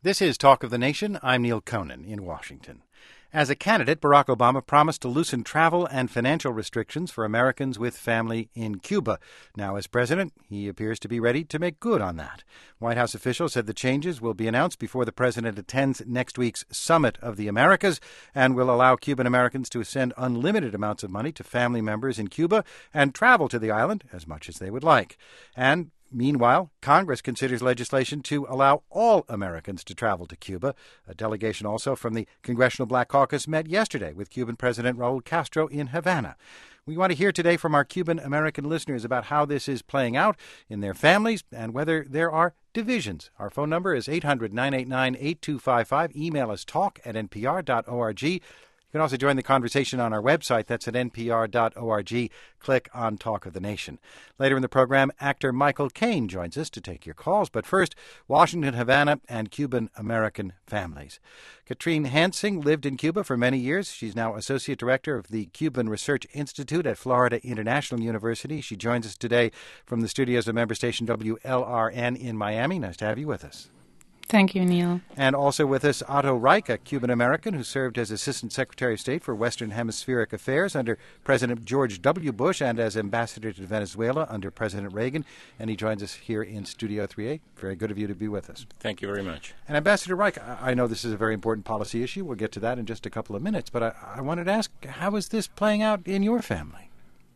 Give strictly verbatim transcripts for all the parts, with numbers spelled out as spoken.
This is Talk of the Nation. I'm Neil Conan in Washington. As a candidate, Barack Obama promised to loosen travel and financial restrictions for Americans with family in Cuba. Now, as president, he appears to be ready to make good on that. White House officials said the changes will be announced before the president attends next week's Summit of the Americas and will allow Cuban Americans to send unlimited amounts of money to family members in Cuba and travel to the island as much as they would like. And meanwhile, Congress considers legislation to allow all Americans to travel to Cuba. A delegation also from the Congressional Black Caucus met yesterday with Cuban President Raul Castro in Havana. We want to hear today from our Cuban American listeners about how this is playing out in their families and whether there are divisions. Our phone number is eight hundred, nine eight nine, eight two five five. Email us talk at n p r dot org. You can also join the conversation on our website. That's at n p r dot org. Click on Talk of the Nation. Later in the program, actor Michael Caine joins us to take your calls. But first, Washington, Havana, and Cuban-American families. Katrine Hansing lived in Cuba for many years. She's now Associate Director of the Cuban Research Institute at Florida International University. She joins us today from the studios of member station W L R N in Miami. Nice to have you with us. Thank you, Neil. And also with us, Otto Reich, a Cuban-American who served as Assistant Secretary of State for Western Hemispheric Affairs under President George W. Bush and as Ambassador to Venezuela under President Reagan. And he joins us here in Studio three A. Very good of you to be with us. Thank you very much. And Ambassador Reich, I know this is a very important policy issue. We'll get to that in just a couple of minutes. But I, I wanted to ask, how is this playing out in your family?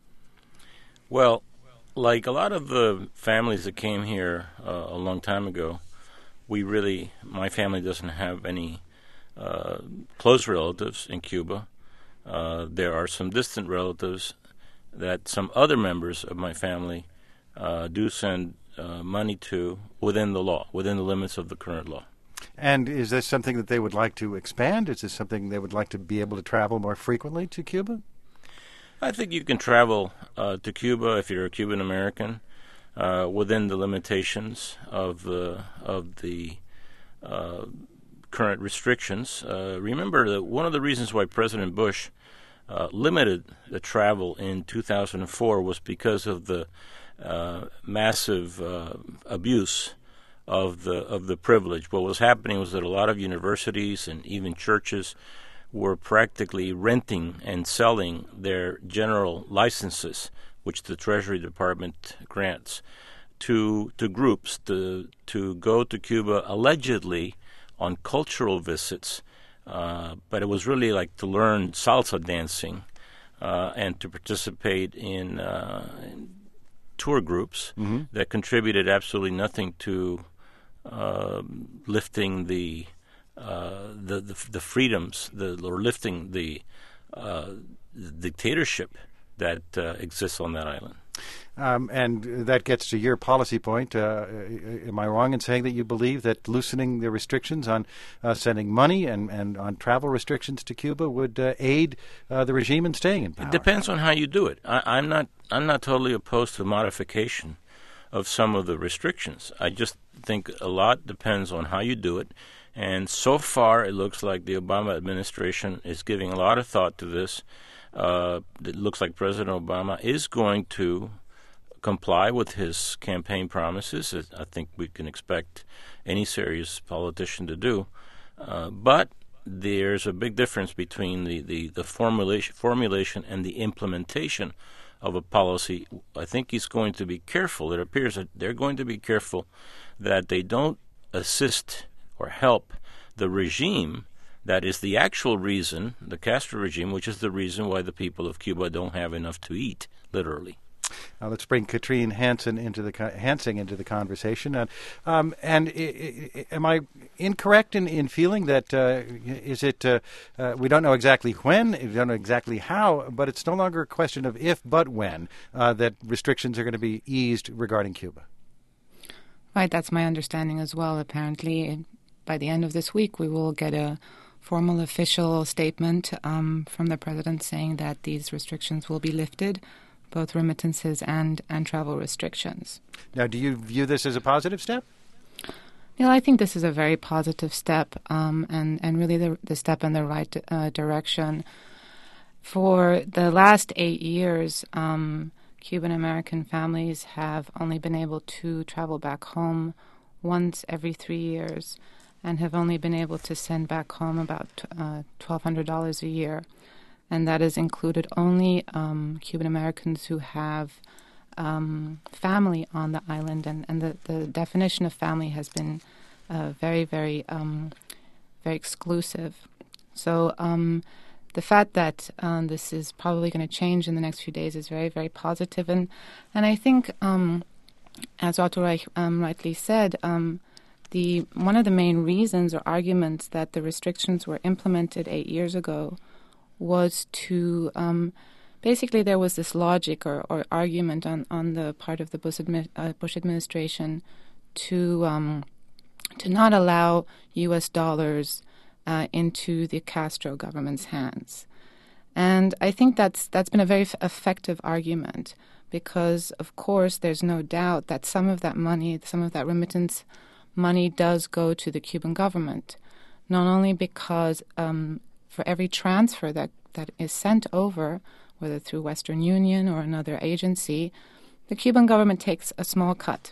Well, like a lot of the families that came here uh, a long time ago, we really, my family doesn't have any uh, close relatives in Cuba. Uh, there are some distant relatives that some other members of my family uh, do send uh, money to within the law, within the limits of the current law. And is this something that they would like to expand? Is this something they would like to be able to travel more frequently to Cuba? I think you can travel uh, to Cuba if you're a Cuban American. Uh, within the limitations of the of the uh, current restrictions. Uh, remember that one of the reasons why President Bush uh, limited the travel in two thousand four was because of the uh, massive uh, abuse of the of the privilege. What was happening was that a lot of universities and even churches were practically renting and selling their general licenses, which the Treasury Department grants, to to groups to to go to Cuba allegedly on cultural visits, uh, but it was really like to learn salsa dancing uh, and to participate in, uh, in tour groups mm-hmm. that contributed absolutely nothing to uh, lifting the, uh, the the the freedoms, the or lifting the, uh, the dictatorship that uh, exists on that island. Um, and that gets to your policy point. Uh, am I wrong in saying that you believe that loosening the restrictions on uh, sending money and, and on travel restrictions to Cuba would uh, aid uh, the regime in staying in power? It depends on how you do it. I, I'm not I'm not totally opposed to modification of some of the restrictions. I just think a lot depends on how you do it. And so far, it looks like the Obama administration is giving a lot of thought to this. Uh, it looks like President Obama is going to comply with his campaign promises. I think we can expect any serious politician to do. Uh, but there's a big difference between the, the, the formulation, formulation and the implementation of a policy. I think he's going to be careful. It appears that they're going to be careful that they don't assist or help the regime that is the actual reason, the Castro regime, which is the reason why the people of Cuba don't have enough to eat, literally. Uh, let's bring Katrine Hansen into the Hansing into the conversation. Uh, um, and I, I, am I incorrect in, in feeling that uh, is it? Uh, uh, we don't know exactly when, we don't know exactly how, but it's no longer a question of if, but when uh, that restrictions are going to be eased regarding Cuba. Right, that's my understanding as well. Apparently, by the end of this week, we will get a formal official statement um, from the president saying that these restrictions will be lifted, both remittances and, and travel restrictions. Now, do you view this as a positive step? Neil, I think this is a very positive step um, and, and really the, the step in the right uh, direction. For the last eight years, um, Cuban-American families have only been able to travel back home once every three years. and have only been able to send back home about uh, twelve hundred dollars a year. And that has included only um, Cuban Americans who have um, family on the island. And, and the, the definition of family has been uh, very, very, um, very exclusive. So um, the fact that um, this is probably going to change in the next few days is very, very positive. And, and I think, um, as Otto Reich um, rightly said, um, the one of the main reasons or arguments that the restrictions were implemented eight years ago was to, um, basically there was this logic or, or argument on, on the part of the Bush, admi- uh, Bush administration to um, to not allow U S dollars uh, into the Castro government's hands. And I think that's that's been a very f- effective argument because, of course, there's no doubt that some of that money, some of that remittance money does go to the Cuban government, not only because um, for every transfer that, that is sent over, whether through Western Union or another agency, the Cuban government takes a small cut.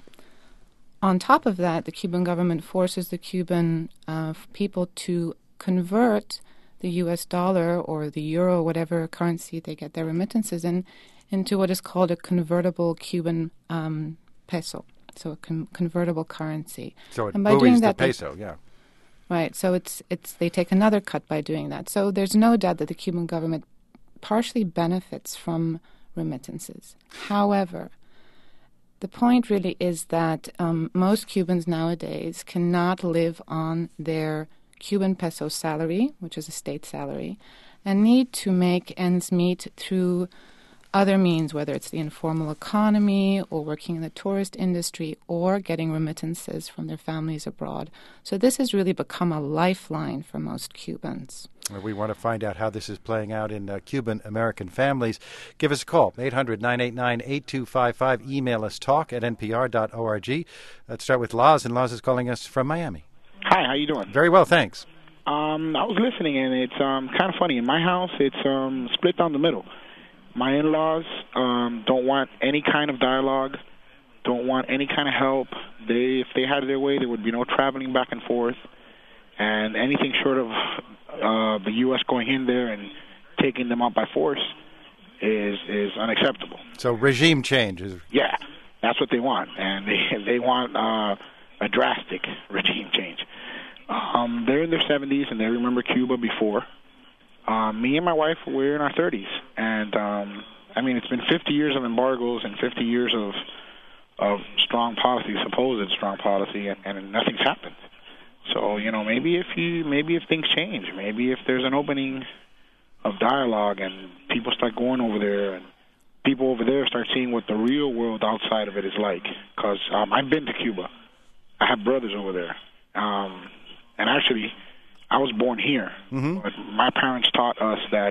On top of that, the Cuban government forces the Cuban uh, people to convert the U S dollar or the euro, whatever currency they get their remittances in, into what is called a convertible Cuban um, peso, so a con- convertible currency. So it and by buoys doing the that, peso, they, yeah. Right, so it's it's they take another cut by doing that. So there's no doubt that the Cuban government partially benefits from remittances. However, the point really is that um, most Cubans nowadays cannot live on their Cuban peso salary, which is a state salary, and need to make ends meet through other means, whether it's the informal economy or working in the tourist industry or getting remittances from their families abroad. So this has really become a lifeline for most Cubans. We want to find out how this is playing out in uh, Cuban-American families. Give us a call, eight hundred, nine eight nine, eight two five five. Email us, talk at n p r dot org. Let's start with Laz, and Laz is calling us from Miami. Hi, how you doing? Very well, thanks. Um, I was listening, and it's um, kind of funny. In my house, it's um, split down the middle. My in-laws um, don't want any kind of dialogue, don't want any kind of help. They, if they had their way, there would be no traveling back and forth, and anything short of uh, the U S going in there and taking them out by force is is unacceptable. So regime change is... Yeah, that's what they want, and they they want uh, a drastic regime change. Um, they're in their seventies, and they remember Cuba before. Um, me and my wife, we're in our thirties, and um, I mean, it's been fifty years of embargoes and fifty years of of strong policy, supposed strong policy, and, and nothing's happened. So, you know, maybe if you, maybe if things change, maybe if there's an opening of dialogue and people start going over there, and people over there start seeing what the real world outside of it is like. Because um, I've been to Cuba, I have brothers over there, um, and actually, I was born here, mm-hmm. but my parents taught us that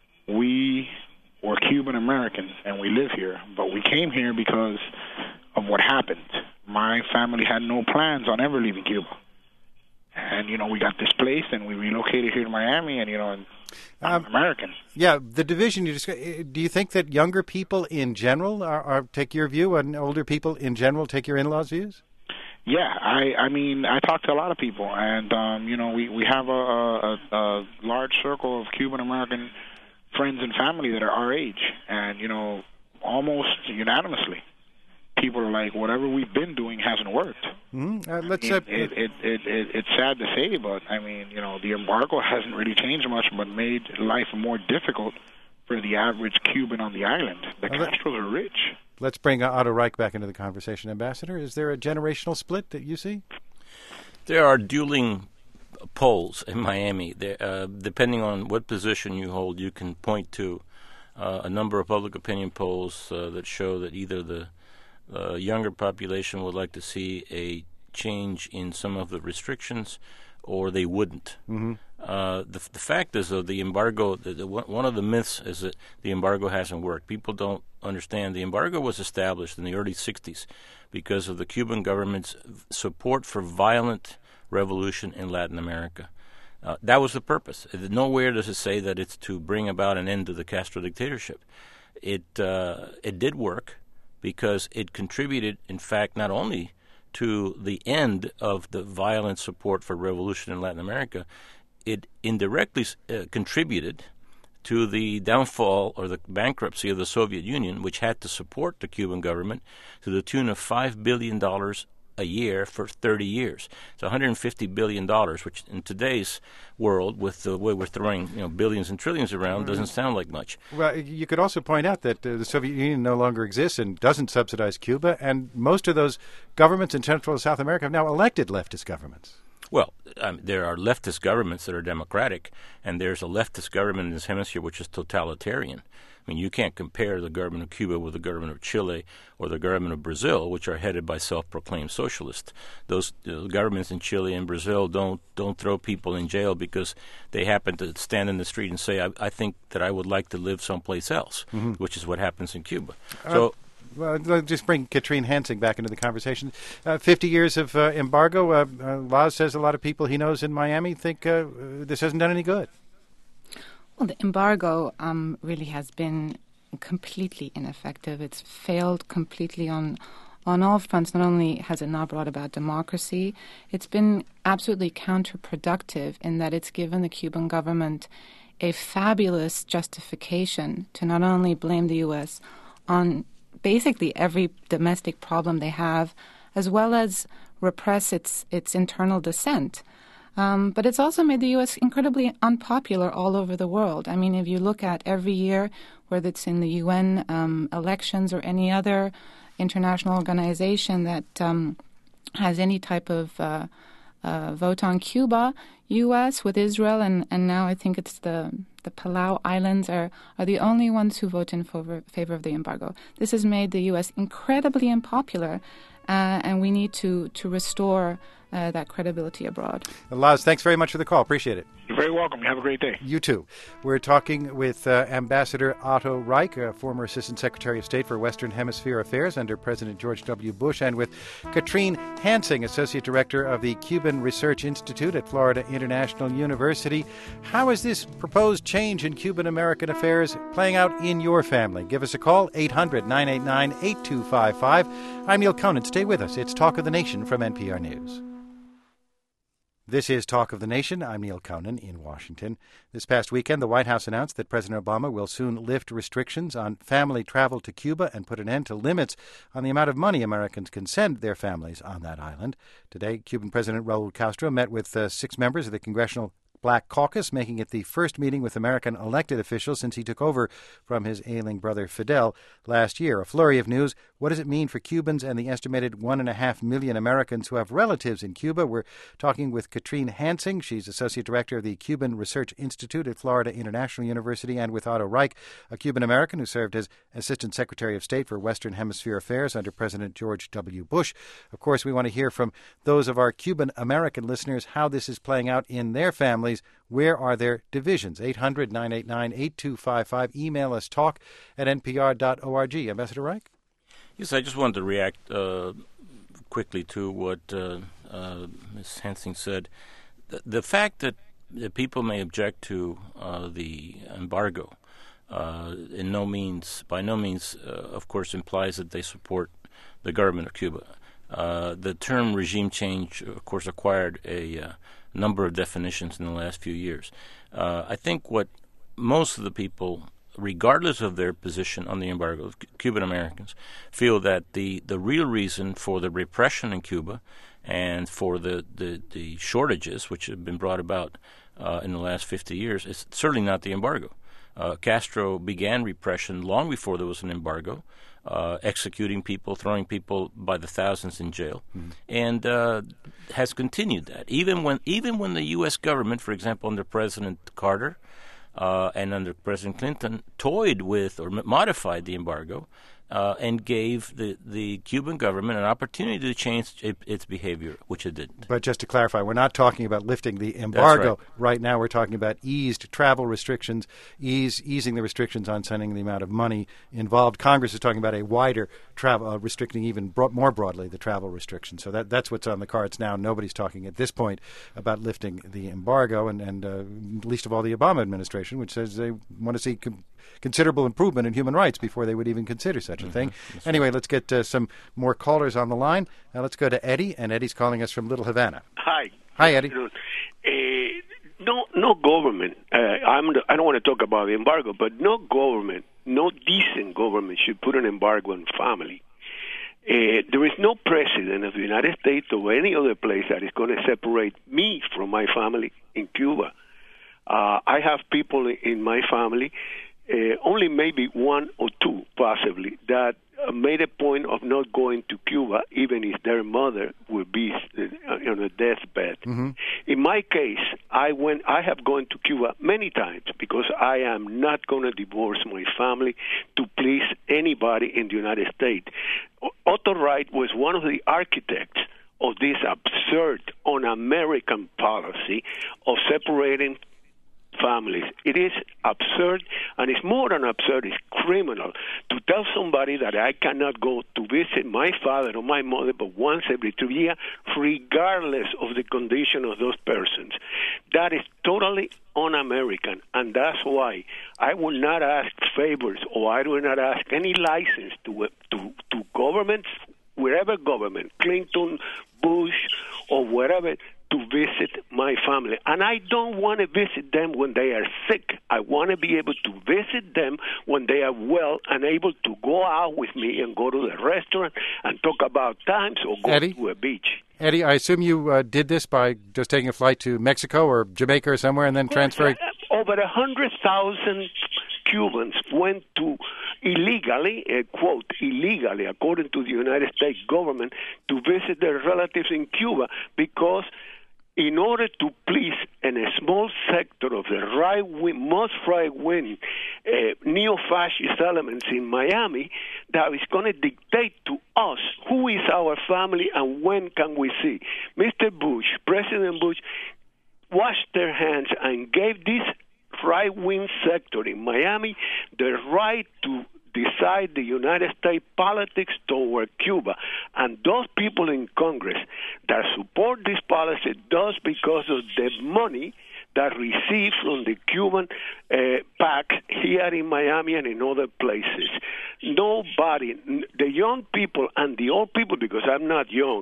we were Cuban Americans and we live here, but we came here because of what happened. My family had no plans on ever leaving Cuba. And, you know, we got displaced and we relocated here to Miami, and, you know, and I'm um, American. Yeah, the division you described, do you think that younger people in general are, are take your view and older people in general take your in-laws' views? Yeah, I, I mean, I talk to a lot of people, and, um, you know, we, we have a, a, a large circle of Cuban-American friends and family that are our age, and, you know, almost unanimously, people are like, whatever we've been doing hasn't worked. Mm-hmm. Uh, let's, I mean, uh, it, it, it, it, it's sad to say, but, I mean, you know, the embargo hasn't really changed much, but made life more difficult for the average Cuban on the island. The uh, Castros are rich. Let's bring Otto Reich back into the conversation, Ambassador. Is there a generational split that you see? There are dueling polls in Miami. There, uh, depending on what position you hold, you can point to uh, a number of public opinion polls uh, that show that either the uh, younger population would like to see a change in some of the restrictions, or they wouldn't. Mm-hmm. Uh, the, the fact is, though, the embargo, the, the, one of the myths is that the embargo hasn't worked. People don't understand the embargo was established in the early sixties because of the Cuban government's support for violent revolution in Latin America. Uh, that was the purpose. Nowhere does it say that it's to bring about an end to the Castro dictatorship. It uh, it did work because it contributed, in fact, not only to the end of the violent support for revolution in Latin America, it indirectly uh, contributed to the downfall or the bankruptcy of the Soviet Union, which had to support the Cuban government to the tune of five billion dollars a year for thirty years. It's one hundred fifty billion dollars, which in today's world, with the way we're throwing you know billions and trillions around, doesn't sound like much. Well, you could also point out that uh, the Soviet Union no longer exists and doesn't subsidize Cuba, and most of those governments in Central and South America have now elected leftist governments. Well, um, there are leftist governments that are democratic, and there's a leftist government in this hemisphere which is totalitarian. I mean, you can't compare the government of Cuba with the government of Chile or the government of Brazil, which are headed by self-proclaimed socialists. Those uh, governments in Chile and Brazil don't don't throw people in jail because they happen to stand in the street and say, I, I think that I would like to live someplace else, mm-hmm. which is what happens in Cuba. Uh, so. Well, let's just bring Katrine Hansing back into the conversation. Uh, Fifty years of uh, embargo. Uh, uh, Laz says a lot of people he knows in Miami think uh, this hasn't done any good. Well, the embargo um, really has been completely ineffective. It's failed completely on on all fronts. Not only has it not brought about democracy, it's been absolutely counterproductive in that it's given the Cuban government a fabulous justification to not only blame the U S on basically every domestic problem they have, as well as repress its its internal dissent. Um, but it's also made the U S incredibly unpopular all over the world. I mean, if you look at every year, whether it's in the U N um, elections or any other international organization that um, has any type of uh, uh, vote on Cuba, U S with Israel, and, and now I think it's the the Palau Islands are, are the only ones who vote in favor, favor of the embargo. This has made the U S incredibly unpopular, uh, and we need to, to restore uh, that credibility abroad. Laz, thanks very much for the call. Appreciate it. You're very welcome. Have a great day. You too. We're talking with uh, Ambassador Otto Reich, a former Assistant Secretary of State for Western Hemisphere Affairs under President George W. Bush, and with Katrine Hansing, Associate Director of the Cuban Research Institute at Florida International University. How is this proposed change in Cuban-American affairs playing out in your family? Give us a call, eight hundred, nine eight nine, eight two five five. I'm Neil Conan. Stay with us. It's Talk of the Nation from N P R News. This is Talk of the Nation. I'm Neil Conan in Washington. This past weekend, the White House announced that President Obama will soon lift restrictions on family travel to Cuba and put an end to limits on the amount of money Americans can send their families on that island. Today, Cuban President Raul Castro met with uh, six members of the Congressional Black Caucus, making it the first meeting with American elected officials since he took over from his ailing brother Fidel last year. A flurry of news. What does it mean for Cubans and the estimated one and a half million Americans who have relatives in Cuba? We're talking with Katrine Hansing. She's Associate Director of the Cuban Research Institute at Florida International University, and with Otto Reich, a Cuban-American who served as Assistant Secretary of State for Western Hemisphere Affairs under President George W. Bush. Of course, we want to hear from those of our Cuban-American listeners how this is playing out in their families. Where are their divisions? eight hundred, nine eight nine, eight two five five. Email us talk at n p r dot org. Ambassador Reich? Yes, I just wanted to react uh, quickly to what uh, uh, Miz Hansing said. The, the fact that, that people may object to uh, the embargo uh, in no means, by no means, uh, of course, implies that they support the government of Cuba. Uh, the term regime change, of course, acquired a uh, number of definitions in the last few years. Uh, I think what most of the people, regardless of their position on the embargo, Cuban Americans, feel that the, the real reason for the repression in Cuba and for the, the, the shortages which have been brought about uh, in the last fifty years is certainly not the embargo. Uh, Castro began repression long before there was an embargo, uh, executing people, throwing people by the thousands in jail, mm-hmm. and uh, has continued that. Even when even when the U S government, for example, under President Carter uh, and under President Clinton, toyed with or modified the embargo uh, and gave the, the Cuban government an opportunity to change it, its behavior, which it didn't. But just to clarify, we're not talking about lifting the embargo. Right. right now we're talking about eased travel restrictions, ease, easing the restrictions on sending the amount of money involved. Congress is talking about a wider travel, uh, restricting even bro- more broadly the travel restrictions. So that that's what's on the cards now. Nobody's talking at this point about lifting the embargo, and, and uh, least of all the Obama administration, which says they want to see com- considerable improvement in human rights before they would even consider such a Mm-hmm. thing. That's anyway, right. let's get uh, some more callers on the line. Now let's go to Eddie, and Eddie's calling us from Little Havana. Hi. Hi, Eddie. Uh, no, no government. Uh, I'm. I don't want to talk about the embargo, but no government, no decent government should put an embargo on family. Uh, there is no president of the United States or any other place that is going to separate me from my family in Cuba. Uh, I have people in my family, uh, only maybe one or two possibly, that uh, made a point of not going to Cuba, even if their mother would be uh, on a deathbed. Mm-hmm. In my case, I went. I have gone to Cuba many times because I am not going to divorce my family to please anybody in the United States. Otto Wright was one of the architects of this absurd, un-American policy of separating families. It is absurd, and it's more than absurd, it's criminal to tell somebody that I cannot go to visit my father or my mother but once every two years, regardless of the condition of those persons. That is totally un-American, and that's why I will not ask favors or I will not ask any license to to, to governments, wherever government, Clinton, Bush, or wherever, to visit my family. And I don't want to visit them when they are sick. I want to be able to visit them when they are well and able to go out with me and go to the restaurant and talk about times or go Eddie? to a beach. Eddie, I assume you uh, did this by just taking a flight to Mexico or Jamaica or somewhere and then transferring. Over a hundred thousand Cubans went to illegally, uh, quote, illegally, according to the United States government, to visit their relatives in Cuba because in order to please in a small sector of the right-wing, most right-wing uh, neo-fascist elements in Miami that is going to dictate to us who is our family and when can we see. Mister Bush, President Bush, washed their hands and gave this right-wing sector in Miami the right to decide the United States politics toward Cuba. And those people in Congress that support this policy does because of the money that received from the Cuban uh, PAC here in Miami and in other places. Nobody, the young people and the old people, because I'm not young,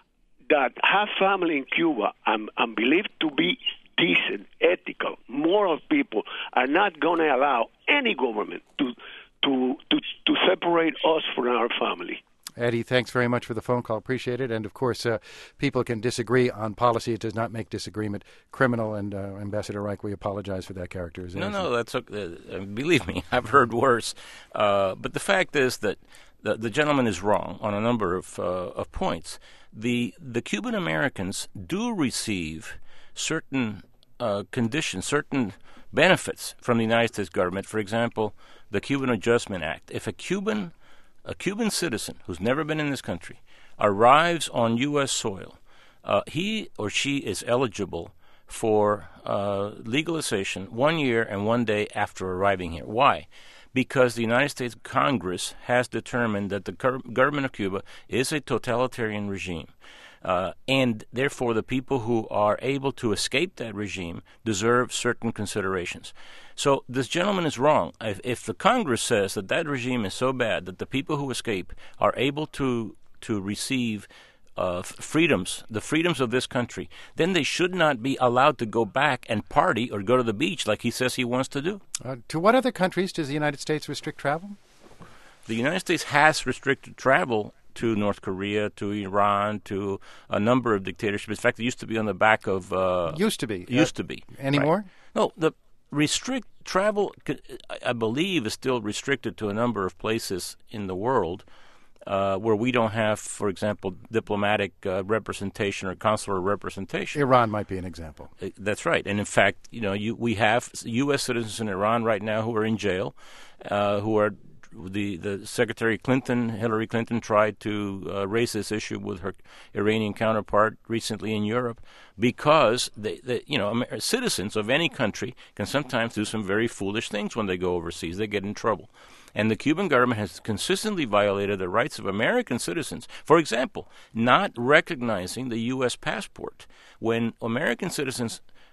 that have family in Cuba and, and believed to be decent, ethical, moral people are not going to allow any government to To, to to separate us from our family. Eddie, thanks very much for the phone call. Appreciate it. And, of course, uh, people can disagree on policy. It does not make disagreement criminal. And, uh, Ambassador Reich, we apologize for that characterization. No, no, that's okay. Uh, believe me, I've heard worse. Uh, but the fact is that the, the gentleman is wrong on a number of uh, of points. The the Cuban Americans do receive certain uh, conditions, certain benefits from the United States government. For example, the Cuban Adjustment Act. If a Cuban, a Cuban citizen who's never been in this country arrives on U S soil, uh, he or she is eligible for uh, legalization one year and one day after arriving here. Why? Because the United States Congress has determined that the government of Cuba is a totalitarian regime. Uh, and therefore, the people who are able to escape that regime deserve certain considerations. So this gentleman is wrong. If, if the Congress says that that regime is so bad that the people who escape are able to to receive uh, freedoms, the freedoms of this country, then they should not be allowed to go back and party or go to the beach like he says he wants to do. Uh, to what other countries does the United States restrict travel? The United States has restricted travel to North Korea, to Iran, to a number of dictatorships. In fact, it used to be on the back of... Uh, used to be. Used uh, to be. Anymore? Right. No, the restrict travel, I believe, is still restricted to a number of places in the world uh, where we don't have, for example, diplomatic uh, representation or consular representation. Iran might be an example. Uh, That's right. And in fact, you know, you, we have U S citizens in Iran right now who are in jail, uh, who are... The, the Secretary Clinton, Hillary Clinton, tried to uh, raise this issue with her Iranian counterpart recently in Europe because they, they, you know, Amer- citizens of any country can sometimes do some very foolish things when they go overseas. They get in trouble. And the Cuban government has consistently violated the rights of American citizens. For example, not recognizing the U S passport when American citizens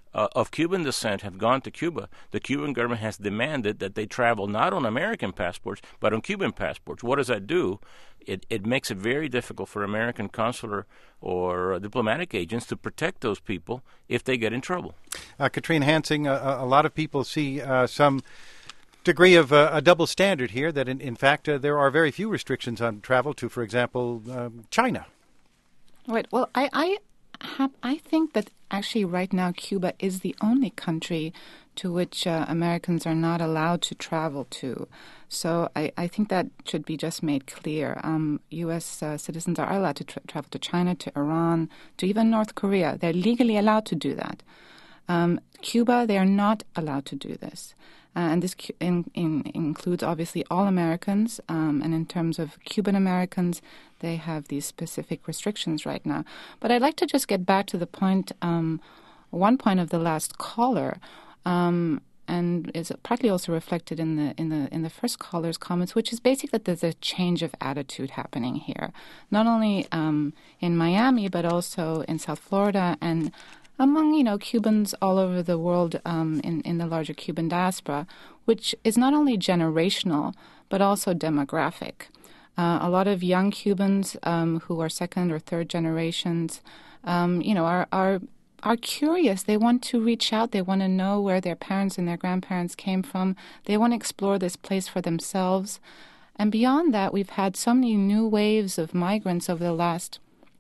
uh, of Cuban descent have gone to Cuba, the Cuban government has demanded that they travel not on American passports, but on Cuban passports. What does that do? It, it makes it very difficult for American consular or uh, diplomatic agents to protect those people if they get in trouble. Uh, Katrine Hansing, uh, a lot of people see uh, some degree of uh, a double standard here, that in, in fact uh, there are very few restrictions on travel to, for example, um, China. Right. Well, I, I, have, I think that actually right now Cuba is the only country to which uh, Americans are not allowed to travel to. So I, I think that should be just made clear. Um, U S uh, citizens are allowed to tra- travel to China, to Iran, to even North Korea. They're legally allowed to do that. Um, Cuba, they are not allowed to do this. Uh, and this in, in, includes, obviously, all Americans. Um, and in terms of Cuban Americans, they have these specific restrictions right now. But I'd like to just get back to the point, um, one point of the last caller, um, and is partly also reflected in the in the in the first caller's comments, which is basically that there's a change of attitude happening here, not only um, in Miami but also in South Florida and among, you know, Cubans all over the world um, in, in the larger Cuban diaspora, which is not only generational but also demographic. Uh, a lot of young Cubans um, who are second or third generations, um, you know, are, are are curious. They want to reach out. They want to know where their parents and their grandparents came from. They want to explore this place for themselves. And beyond that, we've had so many new waves of migrants over the last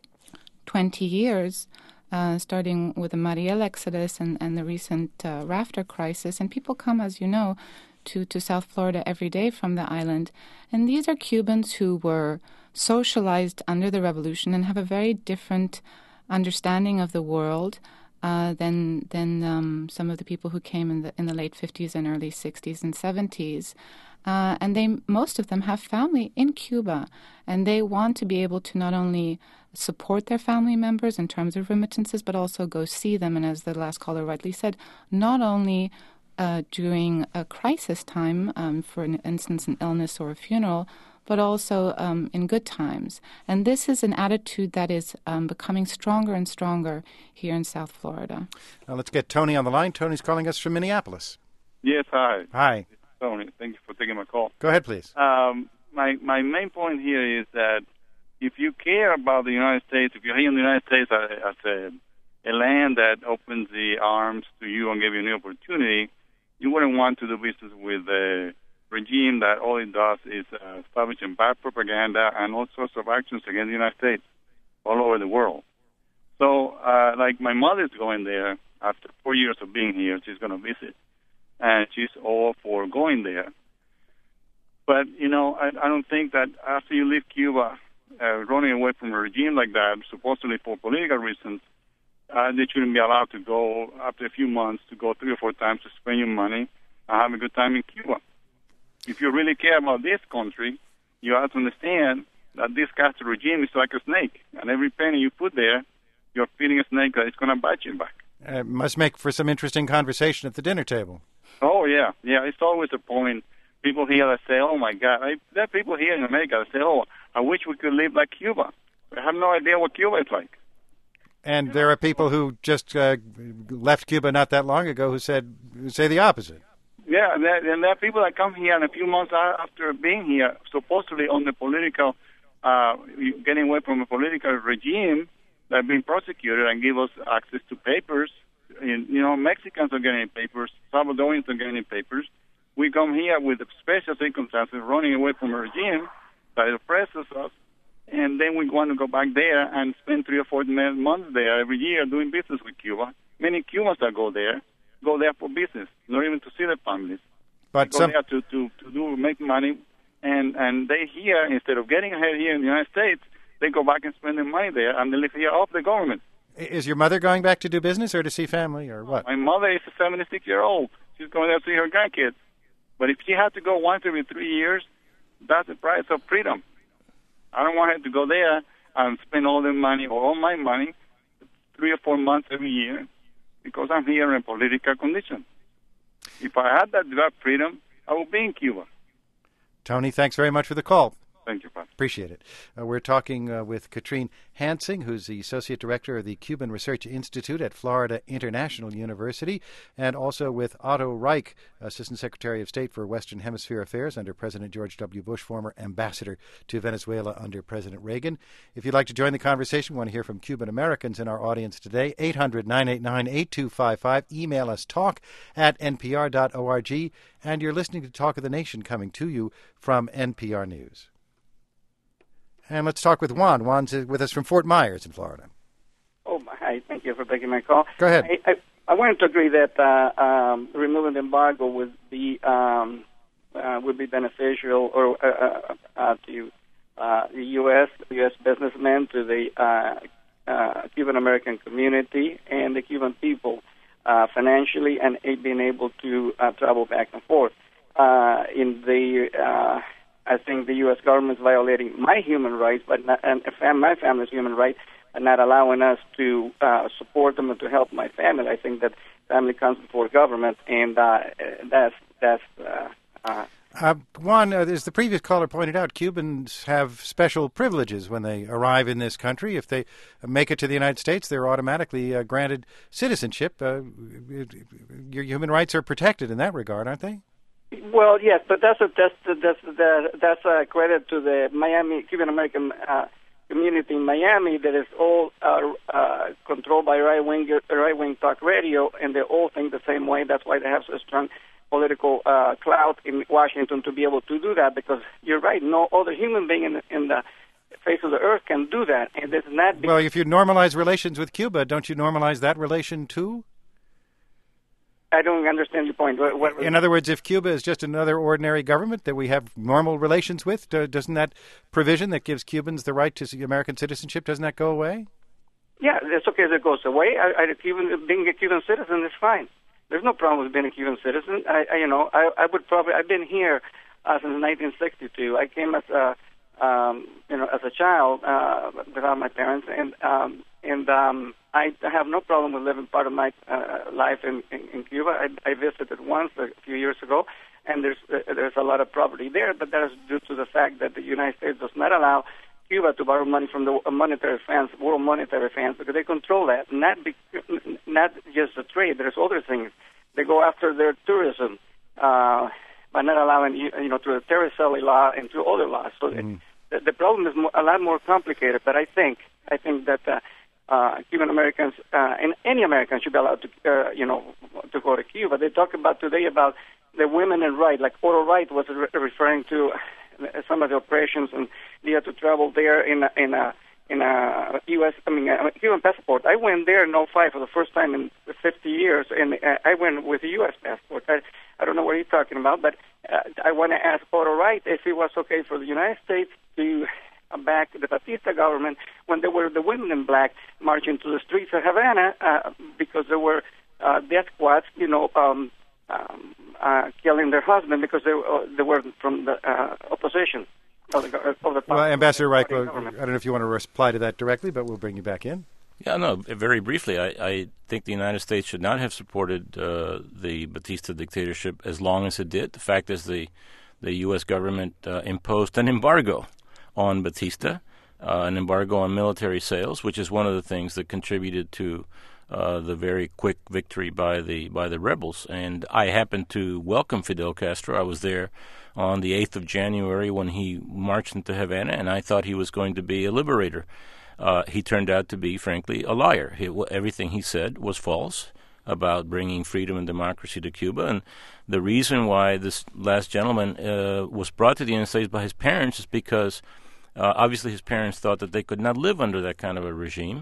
twenty years, Uh, starting with the Mariel exodus and, and the recent uh, rafter crisis. And people come, as you know, to, to South Florida every day from the island. And these are Cubans who were socialized under the revolution and have a very different understanding of the world uh, than than um, some of the people who came in the in the late fifties and early sixties and seventies. Uh, and they, most of them have family in Cuba, and they want to be able to not only support their family members in terms of remittances, but also go see them. And as the last caller rightly said, not only uh, during a crisis time, um, for an instance, an illness or a funeral, but also um, in good times. And this is an attitude that is um, becoming stronger and stronger here in South Florida. Now let's get Tony on the line. Tony's calling us from Minneapolis. Yes, hi. Hi. Tony, thank you for taking my call. Go ahead, please. Um, my my main point here is that if you care about the United States, if you're here in the United States as a, a land that opens the arms to you and gives you a new opportunity, you wouldn't want to do business with a regime that all it does is uh, establishing bad propaganda and all sorts of actions against the United States all over the world. So, uh, like my mother's going there after four years of being here. She's going to visit. And she's all for going there. But, you know, I, I don't think that after you leave Cuba, uh, running away from a regime like that, supposedly for political reasons, uh, they shouldn't be allowed to go after a few months to go three or four times to spend your money and have a good time in Cuba. If you really care about this country, you have to understand that this Castro regime is like a snake. And every penny you put there, you're feeding a snake that is going to bite you back. Uh, must make for some interesting conversation at the dinner table. Oh, yeah. Yeah, it's always a point. People here that say, oh, my God. I, there are people here in America that say, oh, I wish we could live like Cuba. I have no idea what Cuba is like. And there are people who just uh, left Cuba not that long ago who said who say the opposite. Yeah, and there, and there are people that come here and a few months after being here, supposedly on the political, uh, getting away from a political regime, that have been prosecuted and give us access to papers. And, you know, Mexicans are getting papers, Salvadorians are getting papers. We come here with special circumstances, running away from a regime that oppresses us, and then we want to go back there and spend three or four months there every year doing business with Cuba. Many Cubans that go there go there for business, not even to see their families. But they go some... there to, to, to do make money, and, and they here, instead of getting ahead here in the United States, they go back and spend their money there, and they live here off the government. Is your mother going back to do business or to see family or what? My mother is a seventy-six-year-old. She's going there to see her grandkids. But if she had to go once every three years, that's the price of freedom. I don't want her to go there and spend all the money or all my money three or four months every year because I'm here in a political condition. If I had that, that freedom, I would be in Cuba. Tony, thanks very much for the call. Thank you, Pat. Appreciate it. Uh, we're talking uh, with Katrine Hansing, who's the Associate Director of the Cuban Research Institute at Florida International University, and also with Otto Reich, Assistant Secretary of State for Western Hemisphere Affairs under President George W. Bush, former ambassador to Venezuela under President Reagan. If you'd like to join the conversation, we want to hear from Cuban Americans in our audience today, eight hundred, nine eight nine, eight two five five. Email us talk at n p r dot org. And you're listening to Talk of the Nation, coming to you from N P R News. And let's talk with Juan. Juan's with us from Fort Myers in Florida. Oh, hi. Thank you for taking my call. Go ahead. I, I, I wanted to agree that uh, um, removing the embargo would be um, uh, would be beneficial or uh, uh, to uh, the U S U S businessmen, to the uh, uh, Cuban American community, and the Cuban people uh, financially, and being able to uh, travel back and forth. Uh, in the uh, I think the U S government is violating my human rights, but not, and my family's human rights, but not allowing us to uh, support them and to help my family. I think that family comes before government, and uh, that's that's. Uh, uh, uh, Juan, uh, as the previous caller pointed out, Cubans have special privileges when they arrive in this country. If they make it to the United States, they're automatically uh, granted citizenship. Uh, your human rights are protected in that regard, aren't they? Well, yes, but that's a, that's that's that's, that's a credit to the Miami Cuban American uh, community in Miami that is all uh, uh, controlled by right wing right wing talk radio, and they all think the same way. That's why they have so strong political uh, clout in Washington to be able to do that. Because you're right, no other human being in the, in the face of the earth can do that, and it's not. Well, if you normalize relations with Cuba, don't you normalize that relation too? I don't understand your point. What, what, in other words, if Cuba is just another ordinary government that we have normal relations with, doesn't that provision that gives Cubans the right to American citizenship, doesn't that go away? Yeah, it's okay if it goes away. I, I, Cuban, being a Cuban citizen is fine. There's no problem with being a Cuban citizen. I, I you know, I, I would probably. I've been here uh, since nineteen sixty-two. I came as a, um, you know, as a child uh, without my parents, and um, and um, I have no problem with living part of my uh, life in, in, in Cuba. I, I visited once a few years ago, and there's uh, there's a lot of property there, but that is due to the fact that the United States does not allow Cuba to borrow money from the monetary funds, world monetary funds, because they control that. Not be, not just the trade. There's other things. They go after their tourism uh, by not allowing, you, you know, through the Terracelli law and through other laws. So mm. the, the problem is more, a lot more complicated. But I think I think that uh, uh, Cuban Americans uh, and any American should be allowed to, uh, you know, to go to Cuba. They talk about today about the women and right, like Otto Wright was re- referring to some of the operations, and they had to travel there in a, in a in a U S I mean a Cuban passport. I went there in oh five for the first time in fifty years, and I went with a U S passport. I, I don't know what you're talking about, but uh, I want to ask Otto Wright if it was okay for the United States to back the Batista government when there were the women in black marching to the streets of Havana uh, because there were uh, death squads, you know. Um, Um, uh, killing their husband because they, uh, they were from the uh, opposition of the, of the well, Ambassador Reich, I don't know if you want to reply to that directly, but we'll bring you back in. Yeah, no, very briefly, I, I think the United States should not have supported uh, the Batista dictatorship as long as it did. The fact is the, the U S government uh, imposed an embargo on Batista, uh, an embargo on military sales, which is one of the things that contributed to Uh, the very quick victory by the by the rebels. And I happened to welcome Fidel Castro. I was there on the eighth of January when he marched into Havana, and I thought he was going to be a liberator. Uh, he turned out to be, frankly, a liar. He, everything he said was false about bringing freedom and democracy to Cuba. And the reason why this last gentleman uh, was brought to the United States by his parents is because uh, obviously his parents thought that they could not live under that kind of a regime.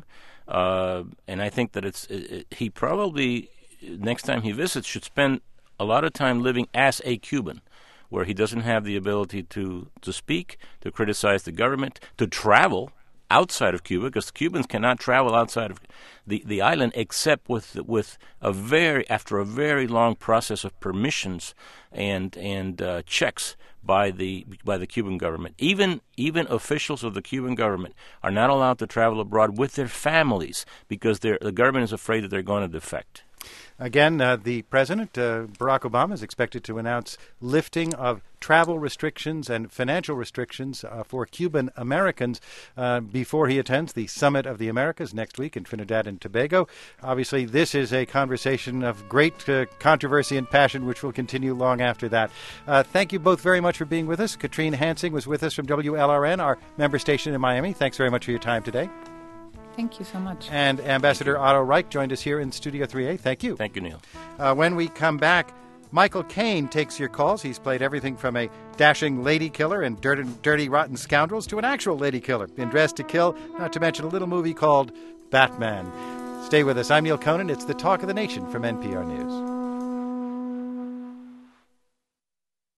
Uh, and I think that it's it, it, he probably, next time he visits, should spend a lot of time living as a Cuban, where he doesn't have the ability to, to speak, to criticize the government, to travel outside of Cuba, because Cubans cannot travel outside of the, the island except with with a very after a very long process of permissions and and uh, checks by the by the Cuban government. Even even officials of the Cuban government are not allowed to travel abroad with their families because the government is afraid that they're going to defect. Again, uh, the president, uh, Barack Obama, is expected to announce lifting of travel restrictions and financial restrictions uh, for Cuban Americans uh, before he attends the Summit of the Americas next week in Trinidad and Tobago. Obviously, this is a conversation of great uh, controversy and passion, which will continue long after that. Uh, thank you both very much for being with us. Katrine Hansing was with us from W L R N, our member station in Miami. Thanks very much for your time today. Thank you so much. And Ambassador Otto Reich joined us here in Studio three A. Thank you. Thank you, Neil. Uh, when we come back, Michael Caine takes your calls. He's played everything from a dashing lady killer in Dirty, Dirty Rotten Scoundrels to an actual lady killer in Dressed to Kill, not to mention a little movie called Batman. Stay with us. I'm Neil Conan. It's the Talk of the Nation from N P R News.